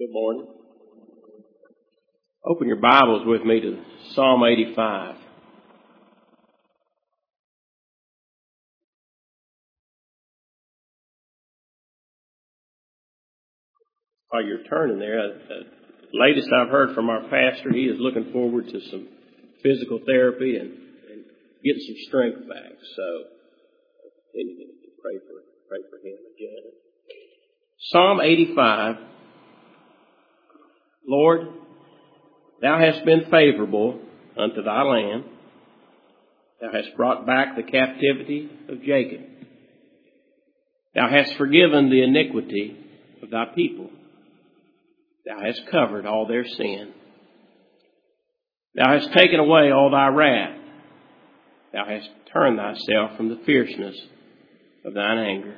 Good morning. Open your Bibles with me to Psalm 85. While you're turning there, the latest I've heard from our pastor, he is looking forward to some physical therapy and getting some strength back. So, continue to pray for him again. Psalm 85. Lord, Thou hast been favorable unto Thy land. Thou hast brought back the captivity of Jacob. Thou hast forgiven the iniquity of Thy people. Thou hast covered all their sin. Thou hast taken away all Thy wrath. Thou hast turned Thyself from the fierceness of Thine anger.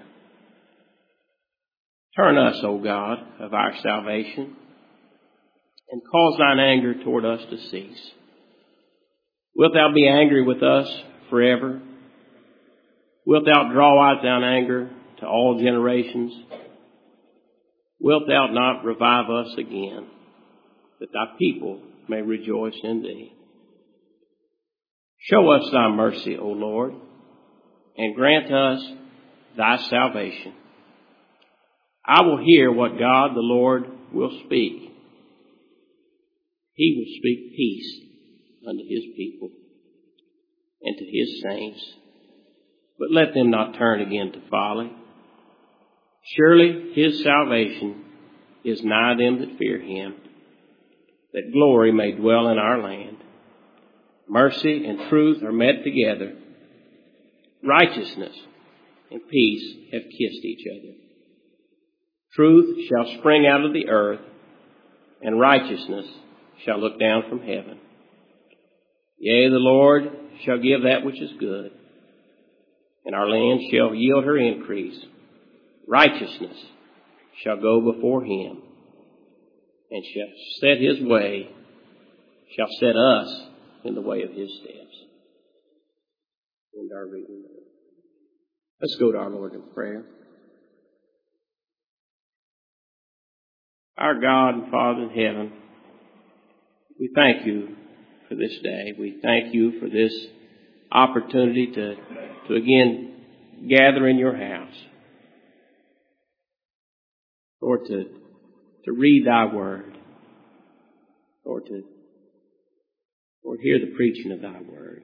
Turn us, O God, of our salvation, and cause Thine anger toward us to cease. Wilt Thou be angry with us forever? Wilt Thou draw out Thine anger to all generations? Wilt Thou not revive us again, that Thy people may rejoice in Thee? Show us Thy mercy, O Lord, and grant us Thy salvation. I will hear what God the Lord will speak. He will speak peace unto His people and to His saints. But let them not turn again to folly. Surely His salvation is nigh them that fear Him, that glory may dwell in our land. Mercy and truth are met together. Righteousness and peace have kissed each other. Truth shall spring out of the earth, and righteousness shall look down from heaven. Yea, the Lord shall give that which is good, and our land shall yield her increase. Righteousness shall go before Him, and shall set us in the way of His steps. End our reading. Let's go to our Lord in prayer. Our God and Father in heaven, we thank You for this day. We thank You for this opportunity to again gather in Your house. Lord, to read Thy word. Lord, to hear the preaching of Thy word.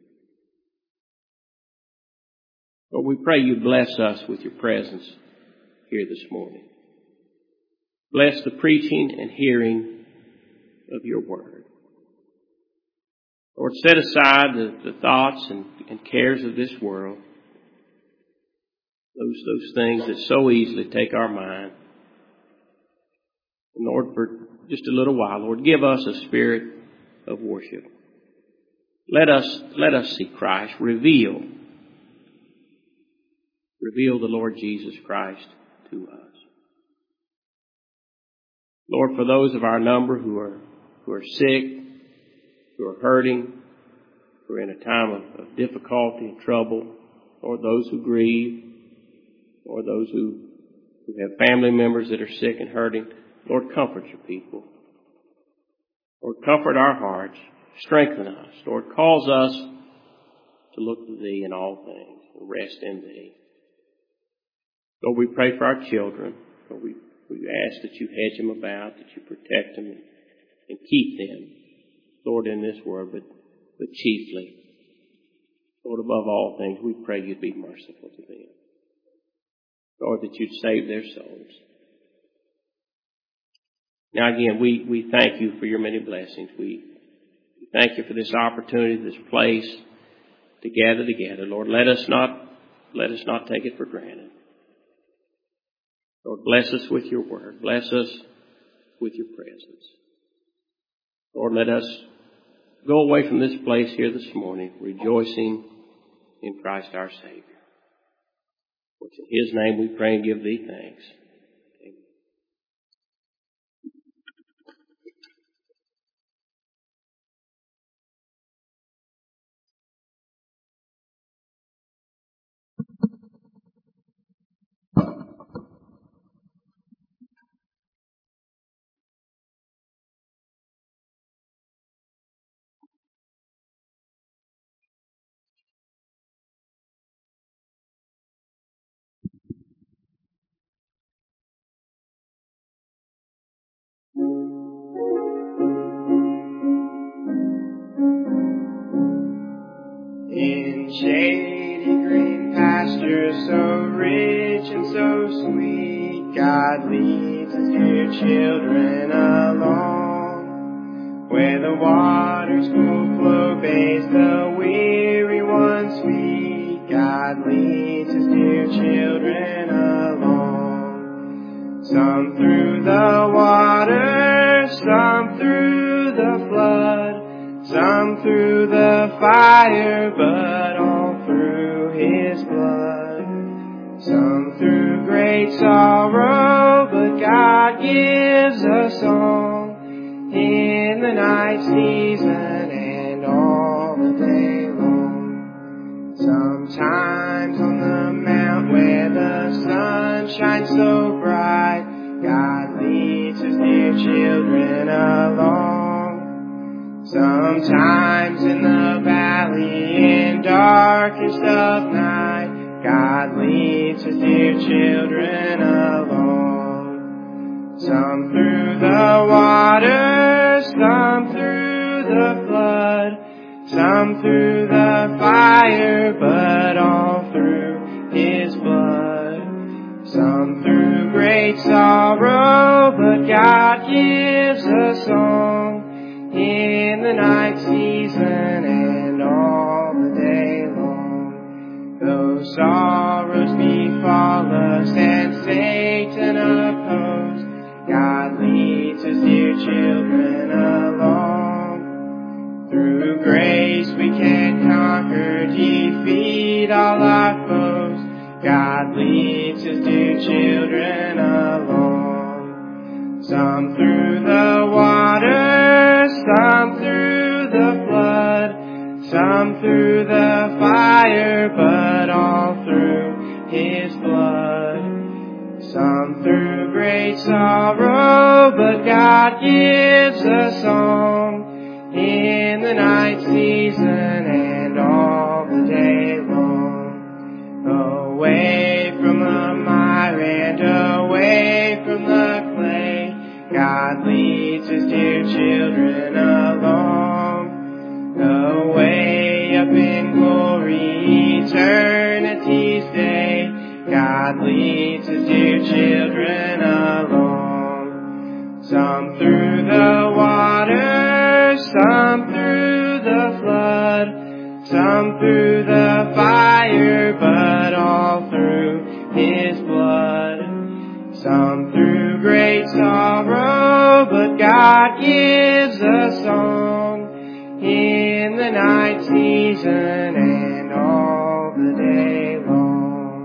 Lord, we pray You bless us with Your presence here this morning. Bless the preaching and hearing of Your word. Lord, set aside the thoughts and cares of this world, those things that so easily take our mind. And Lord, for just a little while, Lord, give us a spirit of worship. Let us see Christ. Reveal the Lord Jesus Christ to us. Lord, for those of our number who are sick, who are hurting, who are in a time of difficulty and trouble, or those who grieve, or those who have family members that are sick and hurting, Lord, comfort Your people. Lord, comfort our hearts. Strengthen us. Lord, cause us to look to Thee in all things and rest in Thee. Lord, we pray for our children. Lord, we ask that You hedge them about, that You protect them and keep them, Lord, in this world, but chiefly, Lord, above all things, we pray You'd be merciful to them. Lord, that You'd save their souls. Now again, we thank You for Your many blessings. We thank You for this opportunity, this place to gather together. Lord, let us not take it for granted. Lord, bless us with Your word. Bless us with Your presence. Lord, let us go away from this place here this morning, rejoicing in Christ our Savior. For in His name we pray and give Thee thanks. shady green pastures so rich and so sweet, God leads his dear children along. Where the water's full flow bathes the weary one's feet, God leads his dear children along. Some through the water, some through the flood, some through the fire, but all through his blood. Some through great sorrow, but God gives a song in the night season and all the day long. Sometimes on the mount where the sun shines so bright, God leads his dear children along. Sometimes in the valley in darkest of night, God leads his dear children along. Some through the water, some through the flood, some through the fire, but all through his blood. Some through great sorrow, but God gives a song in the night season and all the day long. Though sorrows befall us and Satan oppose, God leads his dear children along. Through grace we can conquer, defeat all our foes. God leads his dear children along. Some through the water, some through the flood, some through the fire, but all through his blood. Some through great sorrow, but God gives a song in the night season and all the day long. Away from the mire and away from the clay, God leads his dear children along. Away up in glory, eternity's day, God leads his dear children along. Some through the water, some through the flood, some through the fire, but all through his blood. Some through great sorrow, but God gives a song in the night season and all the day long.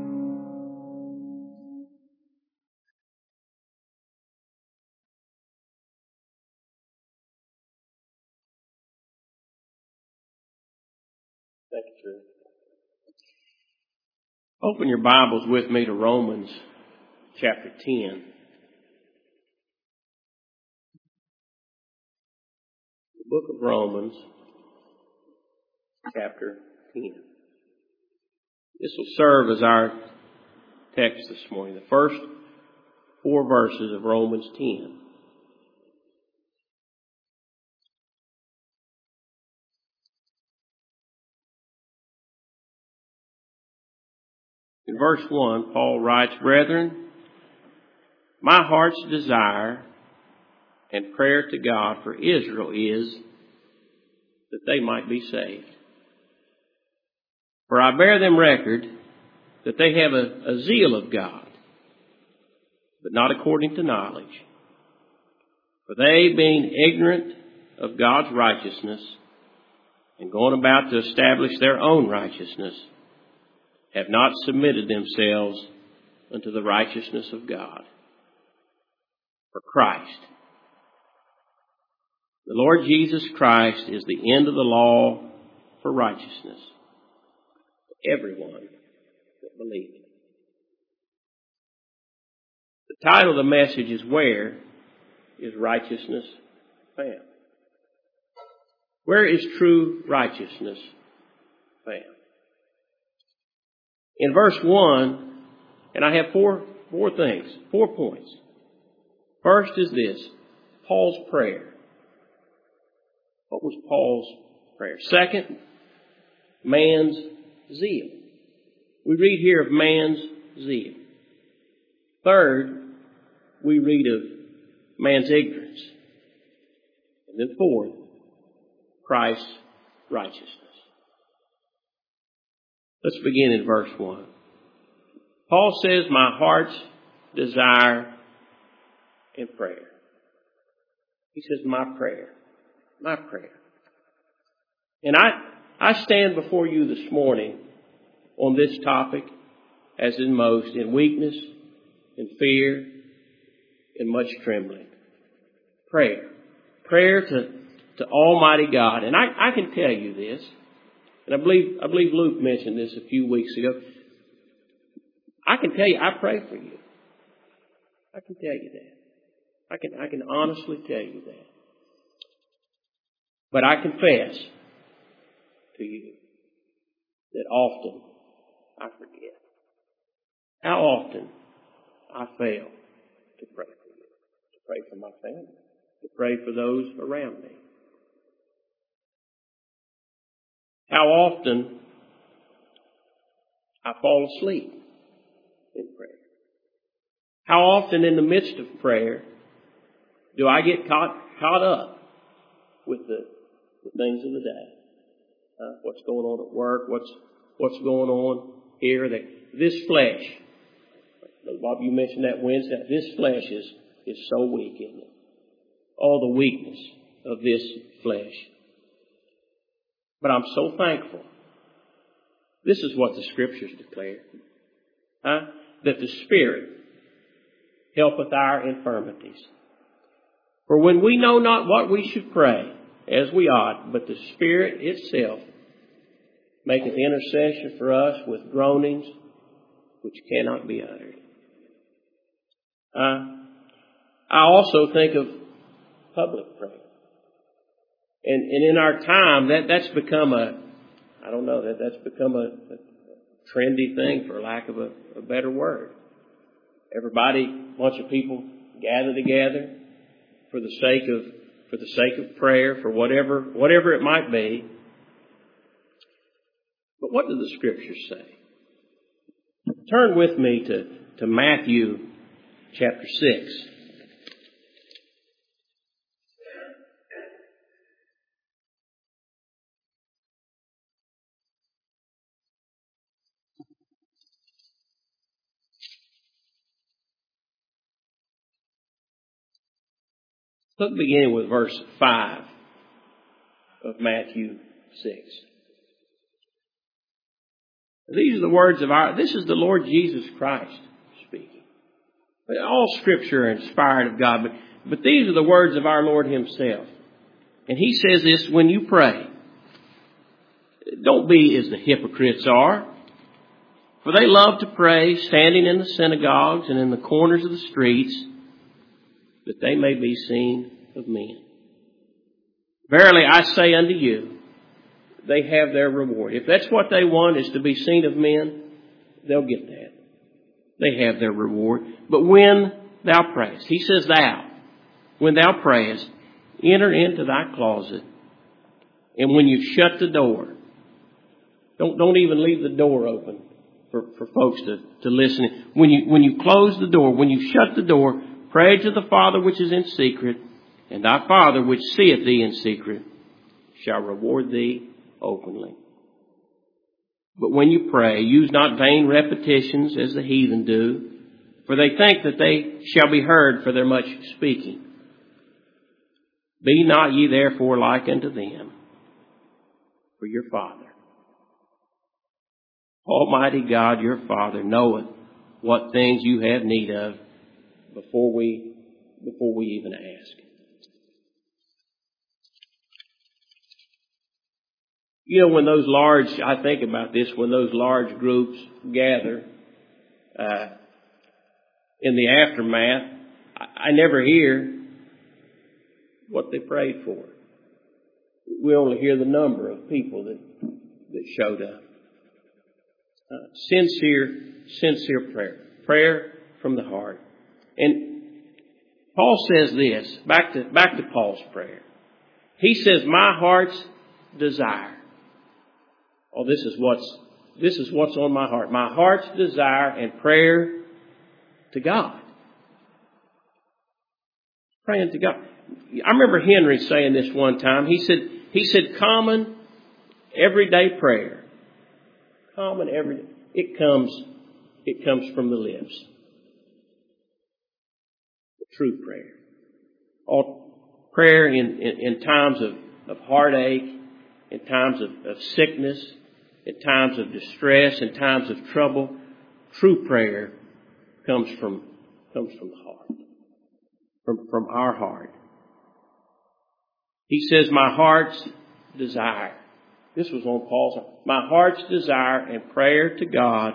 Thank you, Drew. Open your Bibles with me to Romans chapter 10. The book of Romans, chapter 10. This will serve as our text this morning, the first 4 verses of Romans 10. In verse 1, Paul writes, "Brethren, my heart's desire and prayer to God for Israel is that they might be saved. For I bear them record that they have a zeal of God, but not according to knowledge. For they, being ignorant of God's righteousness and going about to establish their own righteousness, have not submitted themselves unto the righteousness of God. For Christ, the Lord Jesus Christ, is the end of the law for righteousness to everyone that believes." The title of the message is, "Where is Righteousness Found?" Where is true righteousness found? In verse 1, and I have four points. First is this, Paul's prayer. What was Paul's prayer? Second, man's zeal. We read here of man's zeal. Third, we read of man's ignorance. And then fourth, Christ's righteousness. Let's begin in verse 1. Paul says, my heart's desire and prayer. He says, my prayer. My prayer. And I stand before you this morning on this topic, as in most, in weakness, in fear, in much trembling. Prayer. Prayer to Almighty God. And I can tell you this, and I believe Luke mentioned this a few weeks ago. I can tell you, I pray for you. I can tell you that. I can honestly tell you that. But I confess to you that often I forget. How often I fail to pray for you, to pray for my family, to pray for those around me. How often I fall asleep in prayer. How often in the midst of prayer do I get caught up with the things of the day? What's going on at work? What's going on here? This flesh. Bob, you mentioned that Wednesday. This flesh is so weak, isn't it? All the weakness of this flesh. But I'm so thankful. This is what the Scriptures declare. That the Spirit helpeth our infirmities. For when we know not what we should pray, as we ought, but the Spirit itself maketh intercession for us with groanings which cannot be uttered. I also think of public prayer. And in our time, that's become that's become a trendy thing, for lack of a better word. Everybody, a bunch of people gather together for the sake of prayer, for whatever it might be. But what do the Scriptures say? Turn with me to Matthew chapter 6. Look, beginning with verse 5 of Matthew 6. These are the words this is the Lord Jesus Christ speaking. All Scripture are inspired of God, but these are the words of our Lord Himself. And He says this: when you pray, don't be as the hypocrites are, for they love to pray standing in the synagogues and in the corners of the streets, that they may be seen of men. Verily I say unto you, they have their reward. If that's what they want, is to be seen of men, they'll get that. They have their reward. But when thou prayest, He says when thou prayest, enter into thy closet, and when you shut the door, don't even leave the door open for folks to listen. When you close the door, when you shut the door, pray to the Father which is in secret, and thy Father which seeth thee in secret shall reward thee openly. But when you pray, use not vain repetitions as the heathen do, for they think that they shall be heard for their much speaking. Be not ye therefore like unto them, for your Father, Almighty God, your Father, knoweth what things you have need of before we even ask. You know, I think about this, when those large groups gather, in the aftermath, I never hear what they prayed for. We only hear the number of people that showed up. Sincere prayer. Prayer from the heart. And Paul says this, back to Paul's prayer. He says, my heart's desire. Oh, this is what's on my heart. My heart's desire and prayer to God. Praying to God. I remember Henry saying this one time. He said, common everyday prayer. Common everyday. It comes from the lips. The true prayer. All prayer in times of heartache, in times of sickness, in times of distress, in times of trouble. True prayer comes from the heart. From our heart. He says, my heart's desire. This was on Paul's heart. My heart's desire and prayer to God.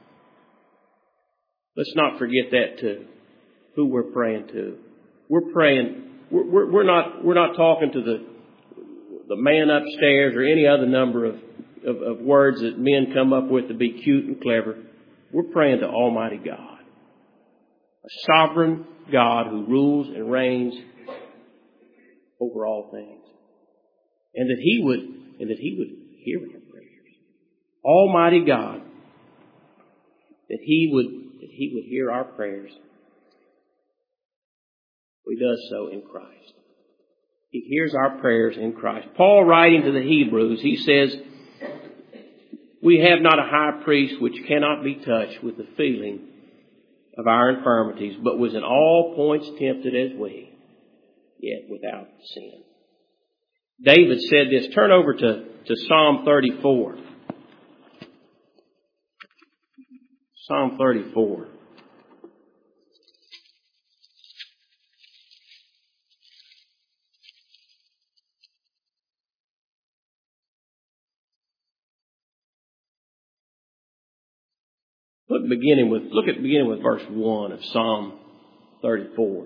Let's not forget that too. Who we're praying to. We're praying. We're not talking to the man upstairs or any other number of words that men come up with to be cute and clever. We're praying to Almighty God. A sovereign God who rules and reigns over all things. And that He would hear our prayers. Almighty God. That He would hear our prayers. He does so in Christ. He hears our prayers in Christ. Paul, writing to the Hebrews, he says, we have not a high priest which cannot be touched with the feeling of our infirmities, but was in all points tempted as we, yet without sin. David said this. Turn over to Psalm 34. Psalm 34. Beginning with verse 1 of Psalm 34.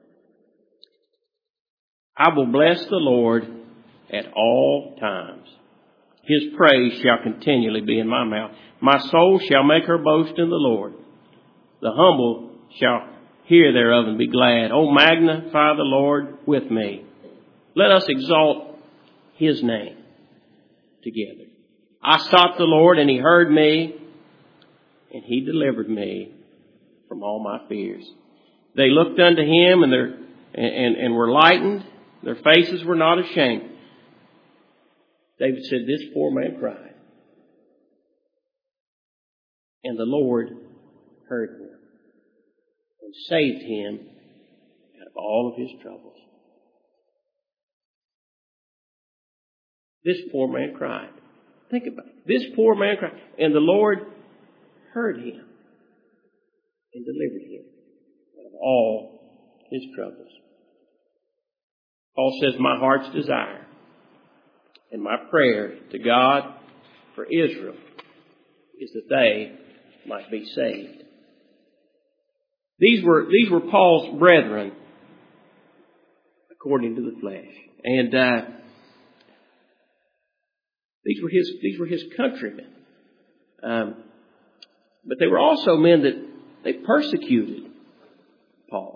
I will bless the Lord at all times. His praise shall continually be in my mouth. My soul shall make her boast in the Lord. The humble shall hear thereof and be glad. Oh, magnify the Lord with me. Let us exalt His name together. I sought the Lord, and He heard me, and He delivered me from all my fears. They looked unto Him and were lightened. Their faces were not ashamed. David said, this poor man cried. And the Lord heard him and saved him out of all of his troubles. This poor man cried. Think about it. This poor man cried. And the Lord heard him and delivered him out of all his troubles. Paul says, my heart's desire and my prayer to God for Israel is that they might be saved. These were Paul's brethren according to the flesh. And these were his countrymen. But they were also men that they persecuted Paul.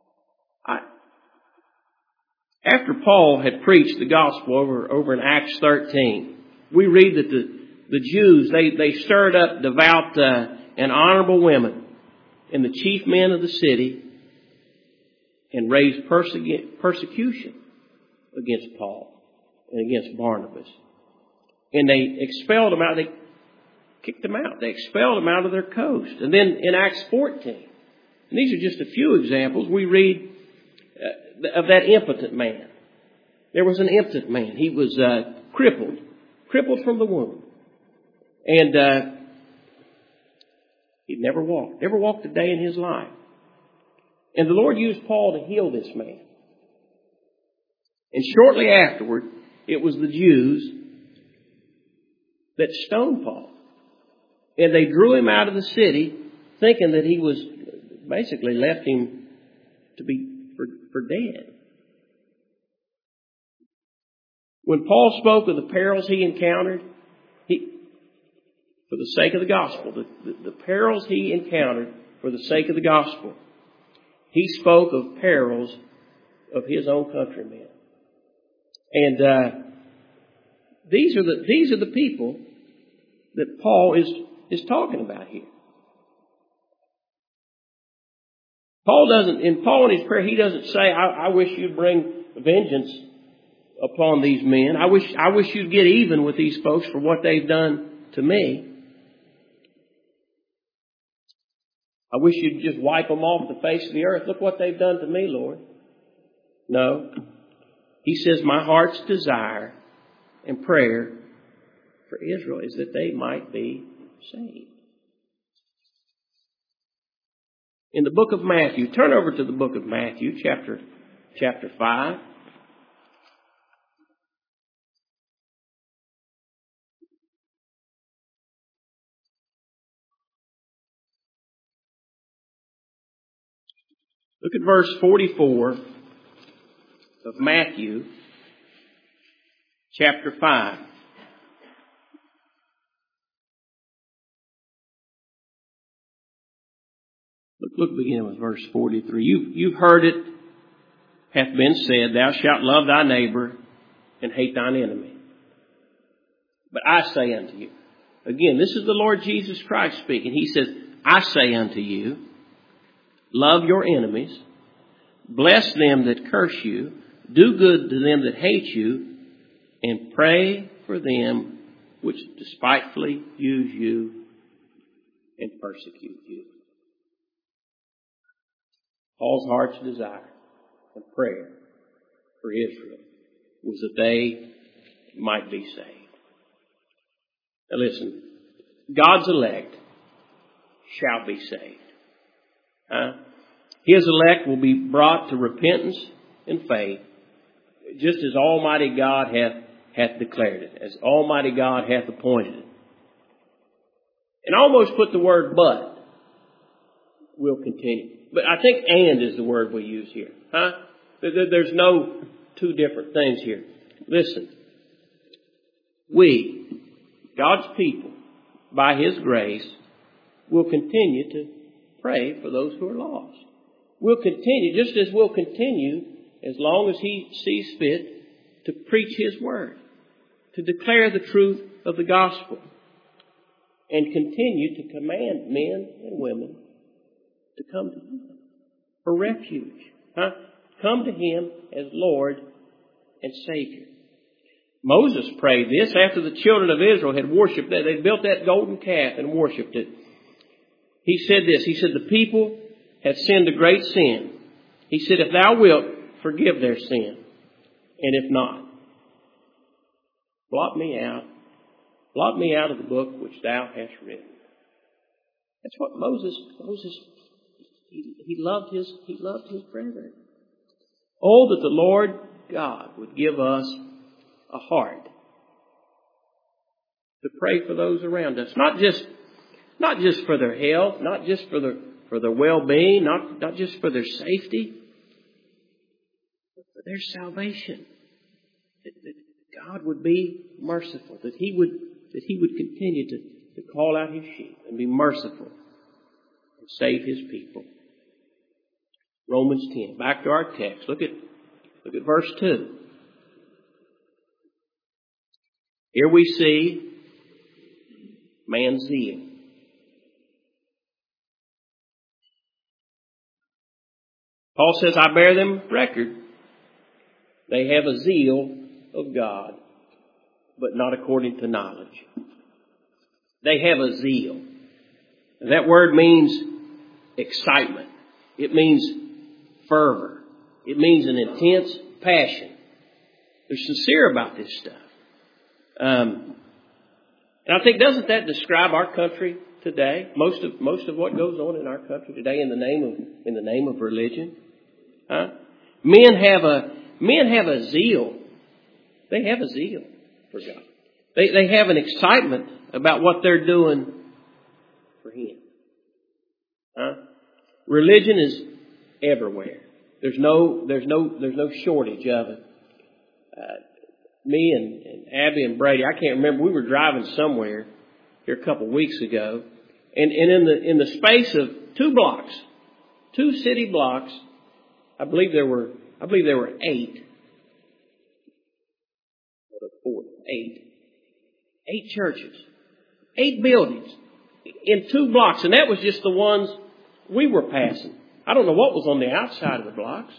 After Paul had preached the gospel over in Acts 13, we read that the Jews, they stirred up devout and honorable women and the chief men of the city and raised persecution against Paul and against Barnabas. And they expelled them out. They kicked them out. They expelled them out of their coast. And then in Acts 14, and these are just a few examples, we read of that impotent man. There was an impotent man. He was crippled from the womb. And he'd never walked a day in his life. And the Lord used Paul to heal this man. And shortly afterward, it was the Jews that stoned Paul. And they drew him out of the city thinking that he was basically left him to be for dead. When Paul spoke of the perils he encountered, for the sake of the gospel, the perils he encountered for the sake of the gospel, he spoke of perils of his own countrymen. And these are the people that Paul is talking about here. Paul in his prayer, he doesn't say, I wish you'd bring vengeance upon these men. I wish you'd get even with these folks for what they've done to me. I wish you'd just wipe them off the face of the earth. Look what they've done to me, Lord. No. He says, my heart's desire and prayer for Israel is that they might be saved. In the book of Matthew, turn over to the book of Matthew, chapter 5. Look at verse 44 of Matthew, chapter 5. Look beginning with verse 43. You've heard it hath been said, thou shalt love thy neighbor and hate thine enemy. But I say unto you, again, this is the Lord Jesus Christ speaking. He says, I say unto you, love your enemies, bless them that curse you, do good to them that hate you, and pray for them which despitefully use you and persecute you. Paul's heart's desire and prayer for Israel was that they might be saved. Now listen, God's elect shall be saved. His elect will be brought to repentance and faith, just as Almighty God hath declared it, as Almighty God hath appointed it. And I almost put the word but will continue. But I think and is the word we use here. There's no two different things here. Listen. We, God's people, by His grace, will continue to pray for those who are lost. We'll continue, just as we'll continue, as long as He sees fit, to preach His word, to declare the truth of the gospel, and continue to command men and women to come to Him for refuge. Come to Him as Lord and Savior. Moses prayed this after the children of Israel had worshipped that. They built that golden calf and worshipped it. He said this. He said, the people have sinned a great sin. He said, if thou wilt, forgive their sin. And if not, blot me out. Blot me out of the book which thou hast written. That's what Moses, he loved his brethren. Oh, that the Lord God would give us a heart to pray for those around us. Not just for their health, not just for their well-being, not just for their safety, but for their salvation. That God would be merciful, that He would continue to call out His sheep and be merciful and save His people. Romans 10. Back to our text. Look at verse 2. Here we see man's zeal. Paul says, I bear them record. They have a zeal of God, but not according to knowledge. They have a zeal. And that word means excitement. It means fervor. It means an intense passion. They're sincere about this stuff. And I think, doesn't that describe our country today? Most of what goes on in our country today in the name of religion. Men have a zeal. They have a zeal for God. They have an excitement about what they're doing for Him. Religion is everywhere. There's no shortage of it. Me and Abby and Brady, I can't remember, we were driving somewhere here a couple of weeks ago, and in the space of 2 city blocks, I believe there were 8. Or 8 churches 8 buildings in 2 blocks, and that was just the ones we were passing. I don't know what was on the outside of the blocks.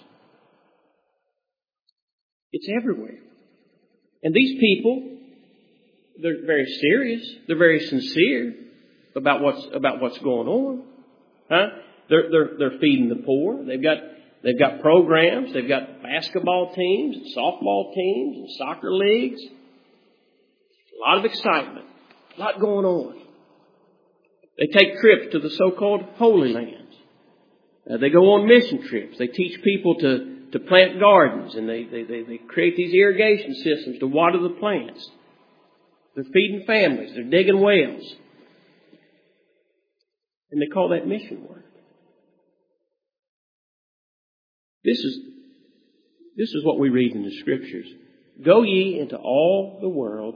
It's everywhere. And these people, they're very serious. They're very sincere about what's going on. Huh? They're feeding the poor. They've got programs. They've got basketball teams and softball teams and soccer leagues. A lot of excitement. A lot going on. They take trips to the so-called Holy Lands. They go on mission trips. They teach people to plant gardens, and they create these irrigation systems to water the plants. They're feeding families. They're digging wells. And they call that mission work. This is what we read in the Scriptures. Go ye into all the world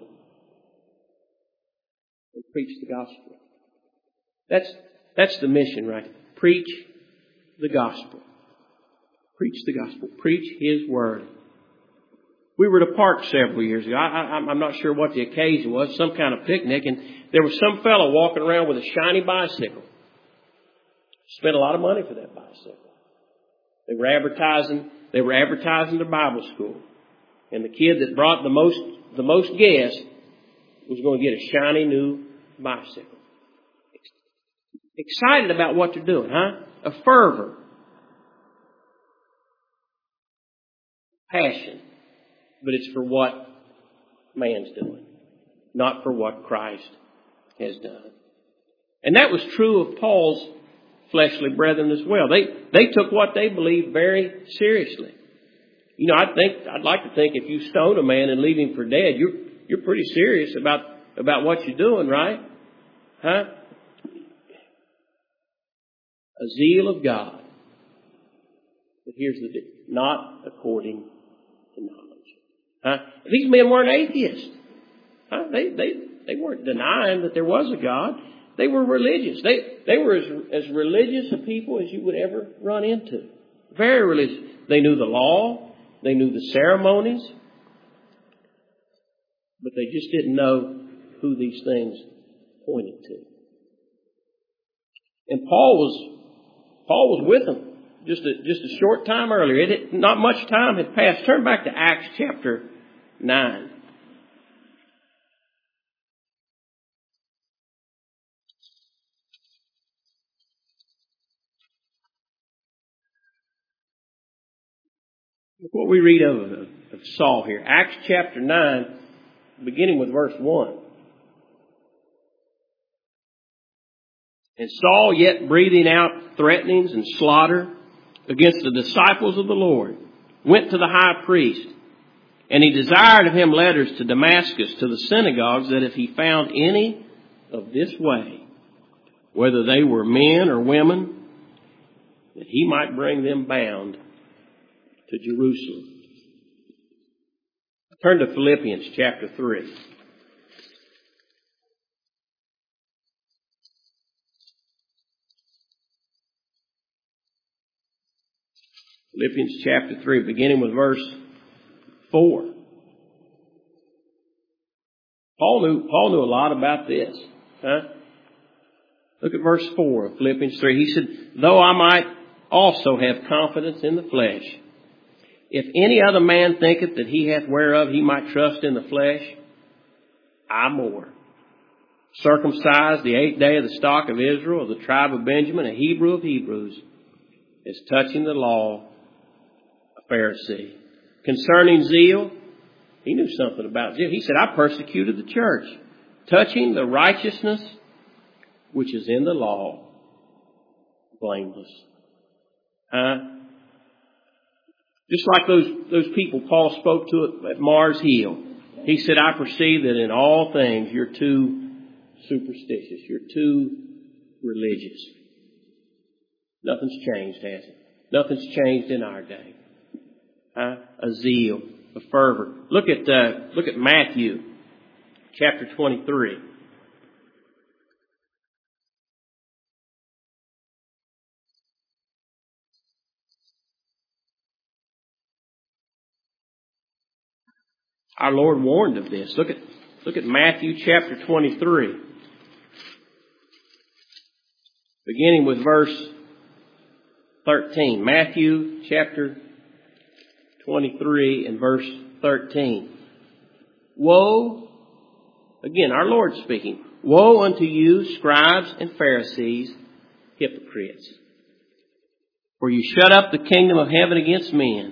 and preach the gospel. That's the mission, right? Preach the gospel. Preach the gospel. Preach His word. We were at a park several years ago. I'm not sure what the occasion was, some kind of picnic, and there was some fellow walking around with a shiny bicycle. Spent a lot of money for that bicycle. They were advertising the Bible school. And the kid that brought the most guests was going to get a shiny new bicycle. Excited about what they're doing, huh? A fervor. Passion. But it's for what man's doing, not for what Christ has done. And that was true of Paul's fleshly brethren as well. They took what they believed very seriously. You know, I'd like to think if you stone a man and leave him for dead, you're pretty serious about what you're doing, right? Huh? A zeal of God. But here's the difference. Not according to knowledge. Huh? These men weren't atheists. Huh? They weren't denying that there was a God. They were religious. They were as religious a people as you would ever run into. Very religious. They knew the law. They knew the ceremonies. But they just didn't know who these things pointed to. And Paul was with them just a short time earlier. Not much time had passed. Turn back to Acts chapter 9. Look what we read of Saul here. Acts chapter 9, beginning with verse 1. And Saul, yet breathing out threatenings and slaughter against the disciples of the Lord, went to the high priest, and he desired of him letters to Damascus, to the synagogues, that if he found any of this way, whether they were men or women, that he might bring them bound to Jerusalem. Turn to Philippians chapter 3. Philippians chapter 3, beginning with verse 4. Paul knew a lot about this. Huh? Look at verse 4 of Philippians 3. He said, though I might also have confidence in the flesh, if any other man thinketh that he hath whereof he might trust in the flesh, I more. Circumcised the 8th day of the stock of Israel, of the tribe of Benjamin, a Hebrew of Hebrews, as touching the law, a Pharisee. Concerning zeal, he knew something about zeal. He said, I persecuted the church. Touching the righteousness which is in the law, blameless. Just like those people Paul spoke to at Mars Hill. He said, I perceive that in all things you're too superstitious. You're too religious. Nothing's changed, has it? Nothing's changed in our day. A zeal, a fervor. Look at Matthew chapter 23. Our Lord warned of this. Look at Matthew chapter 23. beginning with verse 13. Matthew chapter 23 and verse 13. Woe, again, our Lord speaking, woe unto you, scribes and Pharisees, hypocrites! For you shut up the kingdom of heaven against men.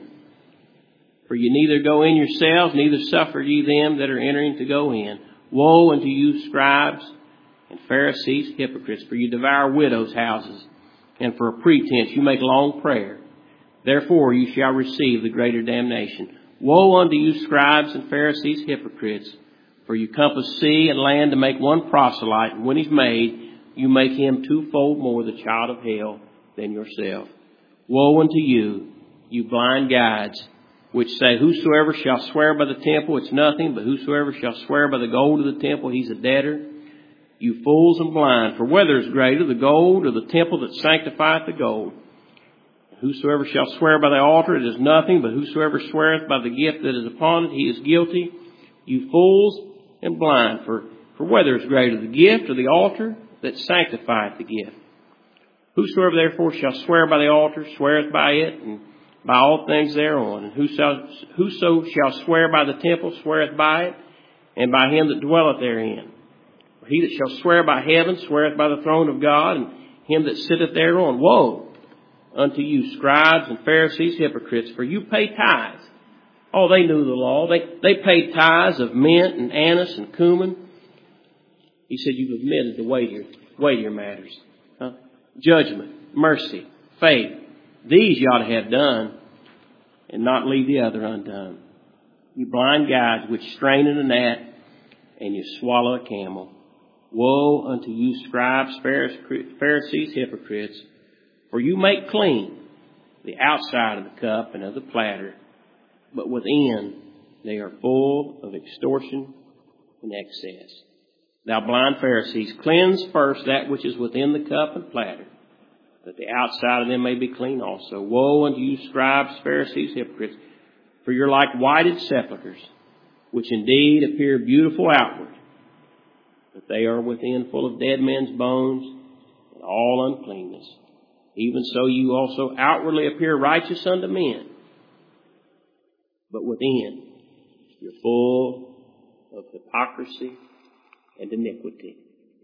For you neither go in yourselves, neither suffer ye them that are entering to go in. Woe unto you, scribes and Pharisees, hypocrites! For you devour widows' houses, and for a pretense you make long prayer. Therefore you shall receive the greater damnation. Woe unto you, scribes and Pharisees, hypocrites! For you compass sea and land to make one proselyte, and when he's made, you make him twofold more the child of hell than yourself. Woe unto you, you blind guides, which say, whosoever shall swear by the temple, it's nothing, but whosoever shall swear by the gold of the temple, he's a debtor. You fools and blind, for whether is greater, the gold or the temple that sanctifieth the gold? Whosoever shall swear by the altar, it is nothing, but whosoever sweareth by the gift that is upon it, he is guilty. You fools and blind, for whether is greater, the gift or the altar that sanctifieth the gift? Whosoever therefore shall swear by the altar, sweareth by it, and by all things thereon. And whoso shall swear by the temple, sweareth by it, and by him that dwelleth therein. For he that shall swear by heaven, sweareth by the throne of God, and him that sitteth thereon. Woe unto you, scribes and Pharisees, hypocrites! For you pay tithes. Oh, they knew the law. They paid tithes of mint and anise and cumin. He said, you've omitted the weightier matters. Judgment, mercy, faith. These you ought to have done, and not leave the other undone. You blind guides, which strain in a gnat, and you swallow a camel. Woe unto you, scribes, Pharisees, hypocrites! For you make clean the outside of the cup and of the platter, but within they are full of extortion and excess. Thou blind Pharisees, cleanse first that which is within the cup and platter, that the outside of them may be clean also. Woe unto you, scribes, Pharisees, hypocrites! For you're like whited sepulchres, which indeed appear beautiful outward, but they are within full of dead men's bones and all uncleanness. Even so you also outwardly appear righteous unto men, but within you're full of hypocrisy and iniquity.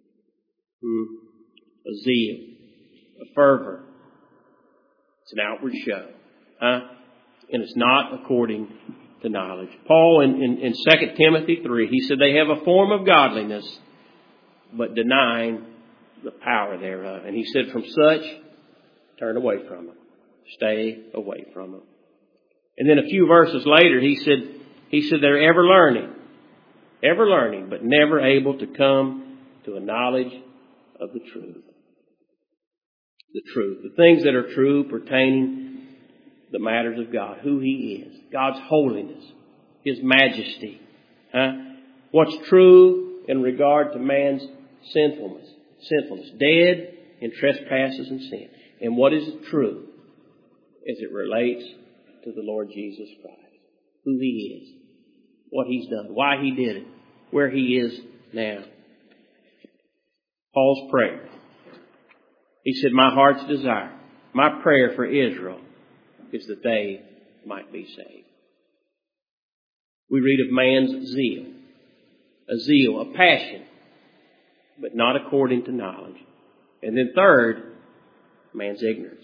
A zeal, a fervor. It's an outward show. And it's not according to knowledge. Paul in 2 Timothy 3, he said they have a form of godliness, but denying the power thereof. And he said from such, turn away from them. Stay away from them. And then a few verses later, he said they're ever learning, but never able to come to a knowledge of the truth. The truth. The things that are true pertaining the matters of God. Who He is. God's holiness. His majesty. What's true in regard to man's sinfulness. Dead in trespasses and sin. And what is true as it relates to the Lord Jesus Christ. Who He is. What He's done. Why He did it. Where He is now. Paul's prayer. He said, my heart's desire, my prayer for Israel is that they might be saved. We read of man's zeal, a passion, but not according to knowledge. And then third, man's ignorance.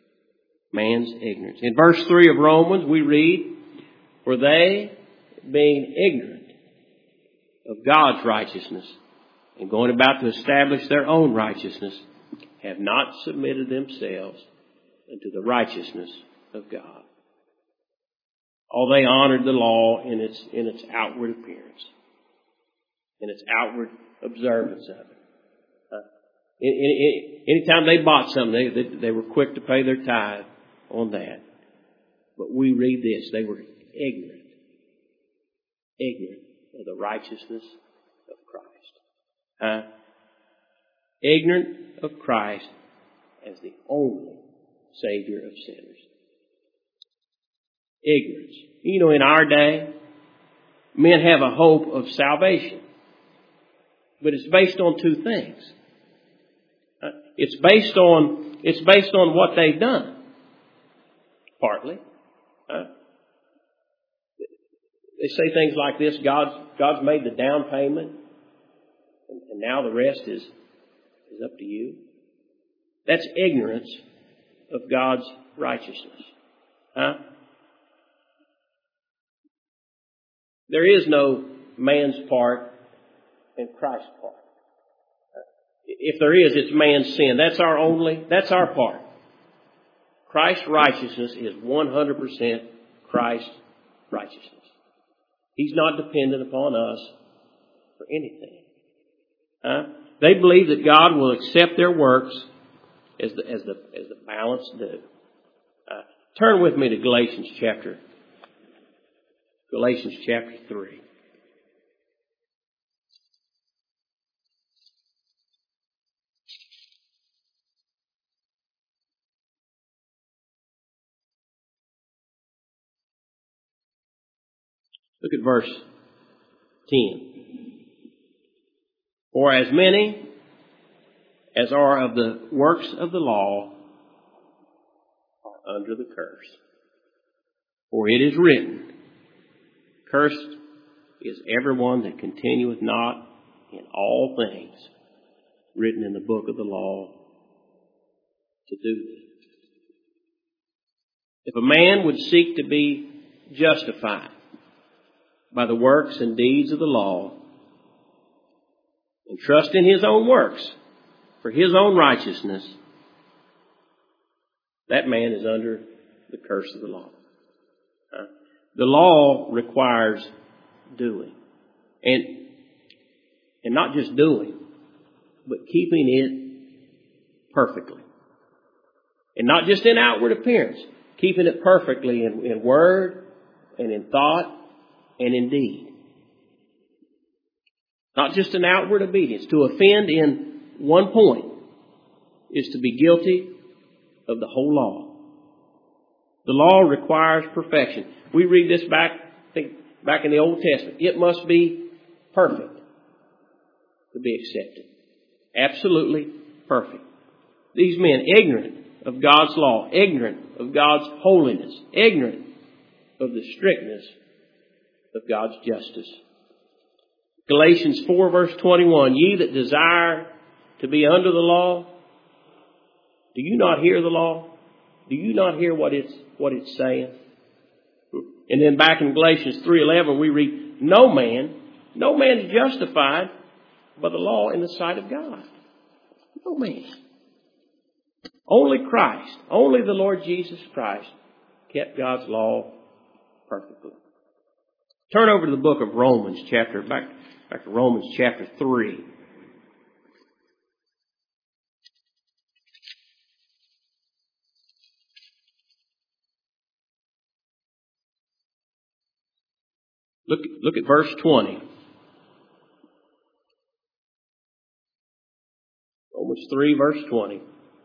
In verse 3 of Romans, we read, for they, being ignorant of God's righteousness and going about to establish their own righteousness, have not submitted themselves unto the righteousness of God. Oh, they honored the law in its outward appearance, in its outward observance of it. Anytime they bought something, they were quick to pay their tithe on that. But we read this, they were ignorant of the righteousness of Christ. Ignorant of Christ as the only Savior of sinners. Ignorance. You know, in our day, men have a hope of salvation. But it's based on two things. It's based on what they've done. Partly. They say things like this: God's made the down payment, and now the rest is up to you. That's ignorance of God's righteousness. There is no man's part and Christ's part. If there is, it's man's sin. That's our part. Christ's righteousness is 100% Christ's righteousness. He's not dependent upon us for anything. They believe that God will accept their works as the balance do. Turn with me to Galatians chapter 3. Look at verse 10. For as many as are of the works of the law are under the curse. For it is written, Cursed is everyone that continueth not in all things written in the book of the law to do them. If a man would seek to be justified by the works and deeds of the law, and trust in his own works for his own righteousness, that man is under the curse of the law. The law requires doing. And not just doing, but keeping it perfectly. And not just in outward appearance, keeping it perfectly in word and in thought and in deed. Not just an outward obedience. To offend in one point is to be guilty of the whole law. The law requires perfection. We read this back in the Old Testament. It must be perfect to be accepted. Absolutely perfect. These men, ignorant of God's law, ignorant of God's holiness, ignorant of the strictness of God's justice. Galatians 4 verse 21, ye that desire to be under the law, do you not hear the law? Do you not hear what it's saying? And then back in Galatians 3:11 we read, no man is justified by the law in the sight of God. No man. Only Christ, only the Lord Jesus Christ kept God's law perfectly. Turn over to the book of Romans, back to Romans chapter 3. Look at verse 20. Romans 3 verse 20.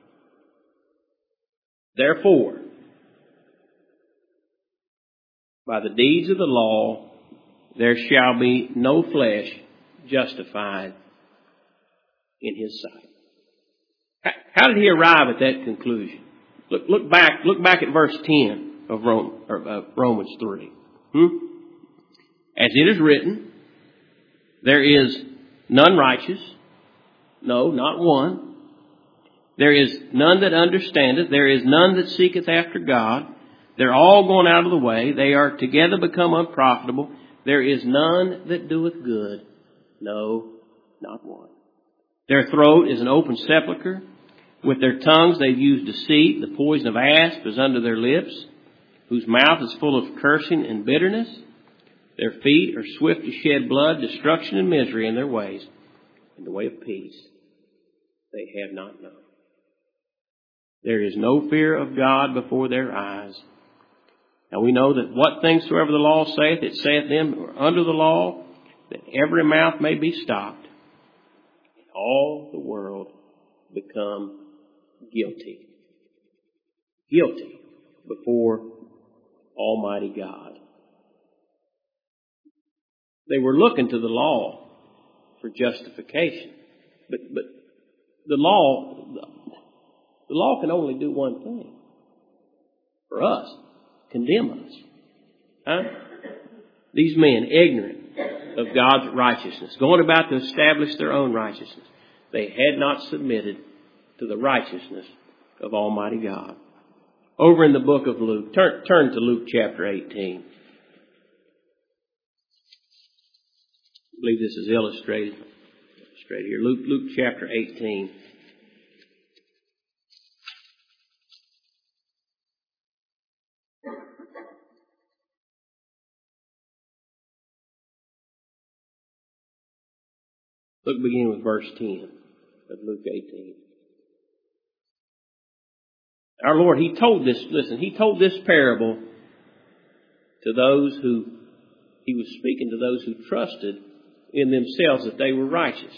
Therefore, by the deeds of the law, there shall be no flesh justified in his sight. How did he arrive at that conclusion? Look back at verse 10 of Romans 3. As it is written, there is none righteous, no, not one. There is none that understandeth, there is none that seeketh after God. They're all gone out of the way. They are together become unprofitable. There is none that doeth good, no, not one. Their throat is an open sepulchre. With their tongues they've used deceit. The poison of asp is under their lips, whose mouth is full of cursing and bitterness. Their feet are swift to shed blood, destruction and misery in their ways. In the way of peace they have not known. There is no fear of God before their eyes. Now we know that what things soever the law saith, it saith them who are under the law, that every mouth may be stopped, and all the world become guilty. Guilty before Almighty God. They were looking to the law for justification. But The law can only do one thing. For us, condemn us. Huh? These men, ignorant of God's righteousness, going about to establish their own righteousness. They had not submitted to the righteousness of Almighty God. Over in the book of Luke, turn to Luke chapter 18. I believe this is illustrated here. Luke chapter 18. Look, beginning with verse 10 of Luke 18. Our Lord, He told this parable to those who, He was speaking to those who trusted in themselves that they were righteous.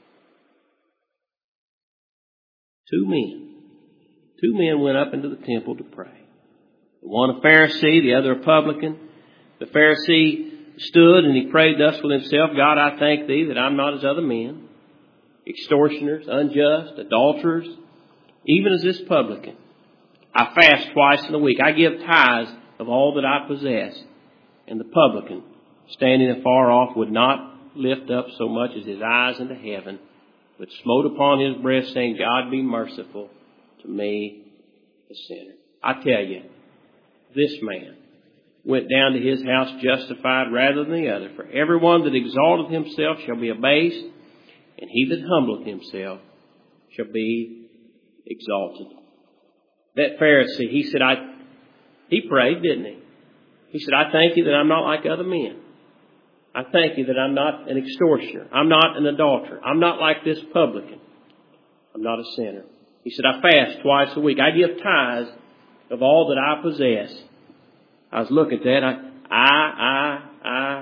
Two men went up into the temple to pray. One a Pharisee, the other a publican. The Pharisee stood and he prayed thus with himself, God, I thank Thee that I'm not as other men, extortioners, unjust, adulterers, even as this publican. I fast twice in a week. I give tithes of all that I possess. And the publican, standing afar off, would not lift up so much as his eyes into heaven, but smote upon his breast, saying, God, be merciful to me, a sinner. I tell you, this man went down to his house justified rather than the other. For everyone that exalteth himself shall be abased, and he that humbleth himself shall be exalted. That Pharisee, he prayed, didn't he? He said, I thank You that I'm not like other men. I thank You that I'm not an extortioner. I'm not an adulterer. I'm not like this publican. I'm not a sinner. He said, I fast twice a week. I give tithes of all that I possess. I was looking at that. I.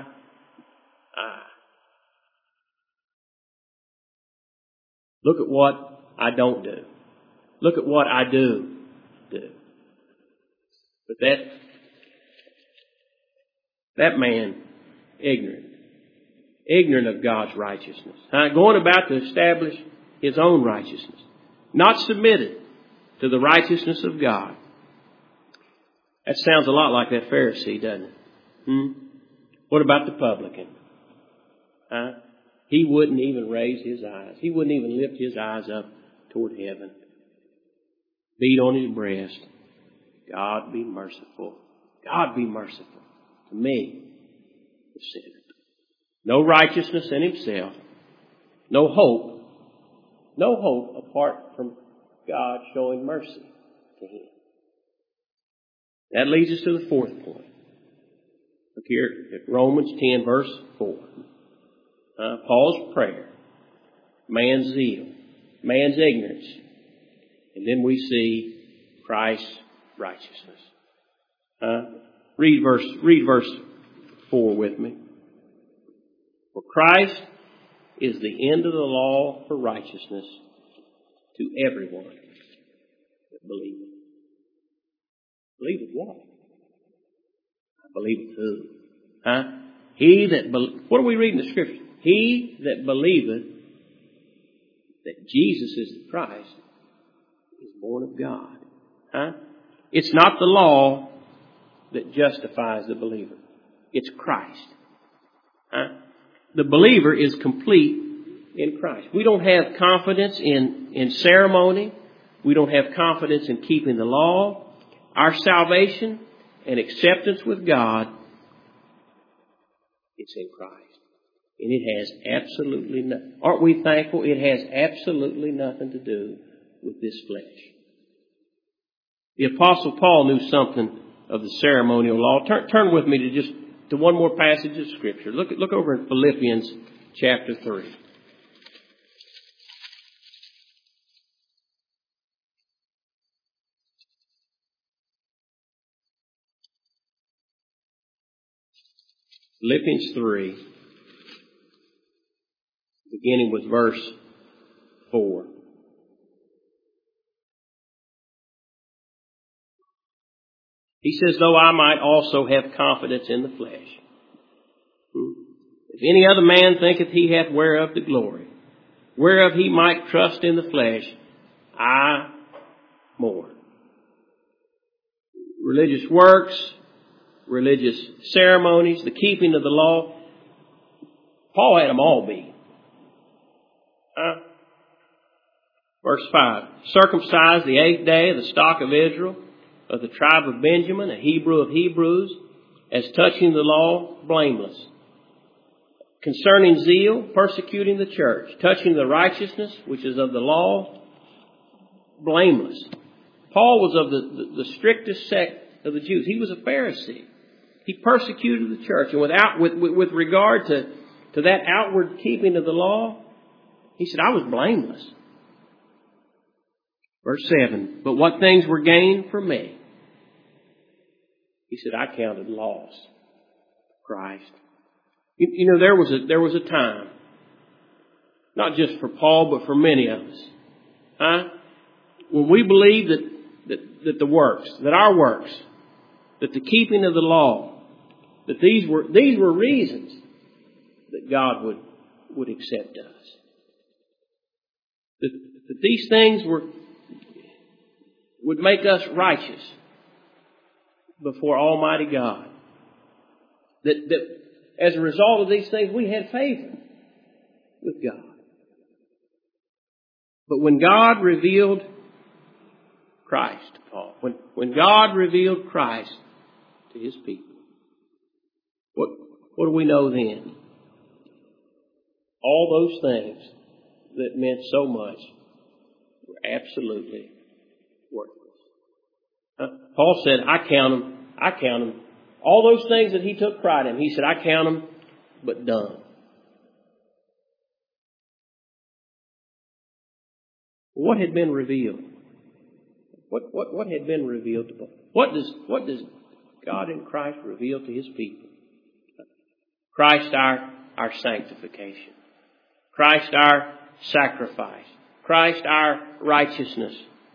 Look at what I don't do. Look at what I do. But that man, ignorant of God's righteousness, going about to establish his own righteousness, not submitted to the righteousness of God. That sounds a lot like that Pharisee, doesn't it? What about the publican? He wouldn't even raise his eyes. He wouldn't even lift his eyes up toward heaven. Beat on his breast. God be merciful. God be merciful to me, the sinner. No righteousness in himself. No hope. No hope apart from God showing mercy to him. That leads us to the fourth point. Look here at Romans 10 verse 4. Paul's prayer. Man's zeal. Man's ignorance. And then we see Christ's righteousness. Read verse 4 with me. For Christ is the end of the law for righteousness to everyone that believeth. Believeth what? I believe who? He that what do we read in the Scripture? He that believeth that Jesus is the Christ is born of God. It's not the law that justifies the believer. It's Christ. The believer is complete in Christ. We don't have confidence in ceremony. We don't have confidence in keeping the law. Our salvation and acceptance with God, it's in Christ. And it has absolutely nothing. Aren't we thankful? It has absolutely nothing to do with this flesh. The Apostle Paul knew something of the ceremonial law. Turn with me to one more passage of Scripture. Look over in Philippians chapter 3. Philippians 3, beginning with verse 4. He says, though I might also have confidence in the flesh. If any other man thinketh he hath whereof to glory, whereof he might trust in the flesh, I more. Religious works, religious ceremonies, the keeping of the law. Paul had them all beat. Verse 5, circumcised the 8th day of the stock of Israel, of the tribe of Benjamin, a Hebrew of Hebrews, as touching the law, blameless. Concerning zeal, persecuting the church, touching the righteousness, which is of the law, blameless. Paul was of the strictest sect of the Jews. He was a Pharisee. He persecuted the church. And with regard to that outward keeping of the law, he said, I was blameless. Verse 7, but what things were gained for me? He said, I counted loss. Christ. You know, there was a time, not just for Paul, but for many of us, when we believed that the works, that our works, that the keeping of the law, that these were reasons that God would accept us. That these things would make us righteous before Almighty God. That as a result of these things, we had favor with God. But when God revealed Christ to Paul, when God revealed Christ to His people, what do we know then? All those things that meant so much were absolutely worthless. Paul said, I count them. All those things that he took pride in, he said, I count them but dung. What had been revealed? What had been revealed to Paul? What does God in Christ reveal to His people? Christ our sanctification. Christ our sacrifice. Christ our righteousness.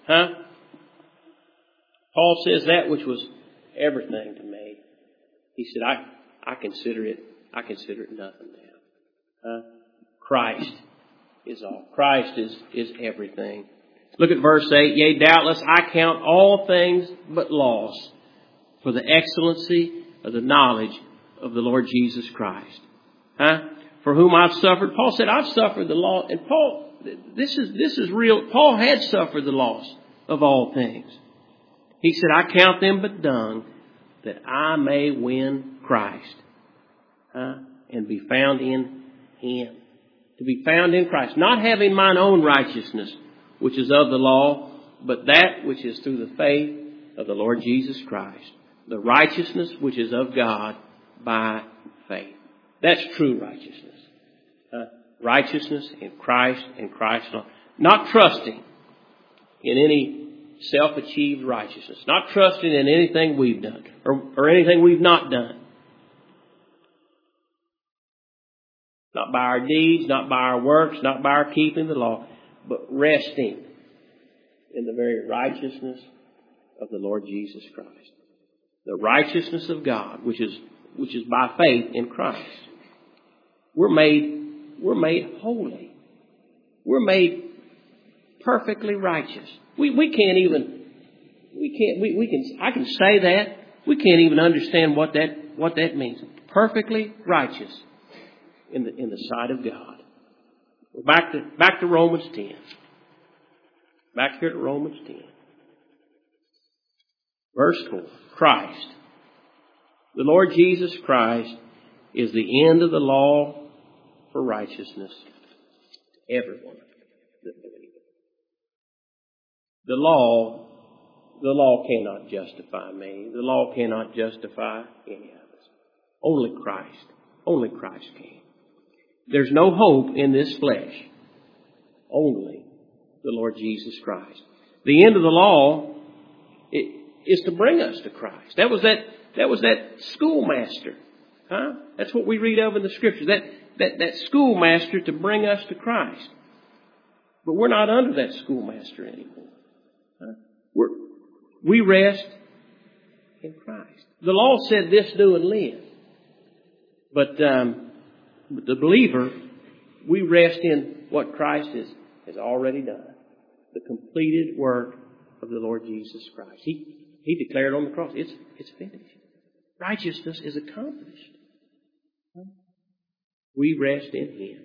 Paul says that which was everything to me. He said, I consider it nothing now. Christ is all. Christ is everything. Look at verse 8. Yea, doubtless I count all things but loss for the excellency of the knowledge of the Lord Jesus Christ. For whom I've suffered. Paul said, I've suffered the loss. And Paul, this is real. Paul had suffered the loss of all things. He said, I count them but dung, that I may win Christ, and be found in Him. To be found in Christ, not having mine own righteousness, which is of the law, but that which is through the faith of the Lord Jesus Christ, the righteousness which is of God by faith. That's true righteousness. Righteousness in Christ and Christ alone. Not trusting in any self-achieved righteousness. Not trusting in anything we've done or anything we've not done. Not by our deeds, not by our works, not by our keeping the law, but resting in the very righteousness of the Lord Jesus Christ. The righteousness of God, which is by faith in Christ. We're made holy. We're made perfectly righteous. I can say that. We can't even understand what that means. Perfectly righteous in the sight of God. Back to Romans 10. Back here to Romans 10. Verse 4. Christ. The Lord Jesus Christ is the end of the law for righteousness to everyone that believeth. The law cannot justify me. The law cannot justify any of us. Only Christ can. There's no hope in this flesh. Only the Lord Jesus Christ. The end of the law is to bring us to Christ. That was that schoolmaster. That's what we read of in the Scriptures. That schoolmaster to bring us to Christ. But we're not under that schoolmaster anymore. We rest in Christ. The law said this, do and live. But the believer, we rest in what Christ has already done. The completed work of the Lord Jesus Christ. He declared on the cross, it's finished. Righteousness is accomplished. We rest in Him.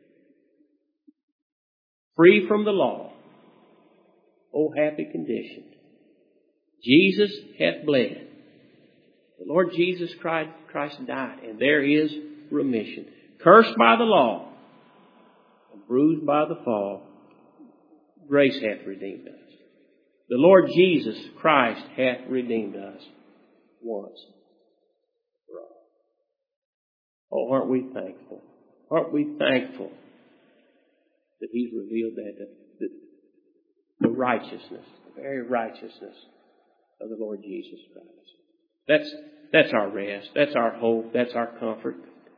Free from the law. Oh, happy condition. Jesus hath bled. The Lord Jesus Christ died, and there is remission. Cursed by the law, and bruised by the fall, grace hath redeemed us. The Lord Jesus Christ hath redeemed us once for all. Oh, aren't we thankful? Aren't we thankful that He's revealed that the righteousness, the very righteousness of the Lord Jesus Christ. That's our rest. That's our hope. That's our comfort.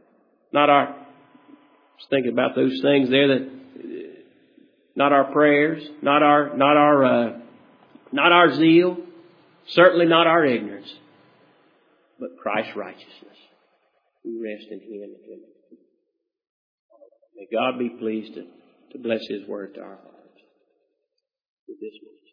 Just thinking about those things there that, not our prayers, not our zeal, certainly not our ignorance, but Christ's righteousness. We rest in Him. May God be pleased to bless His word to our hearts with this one.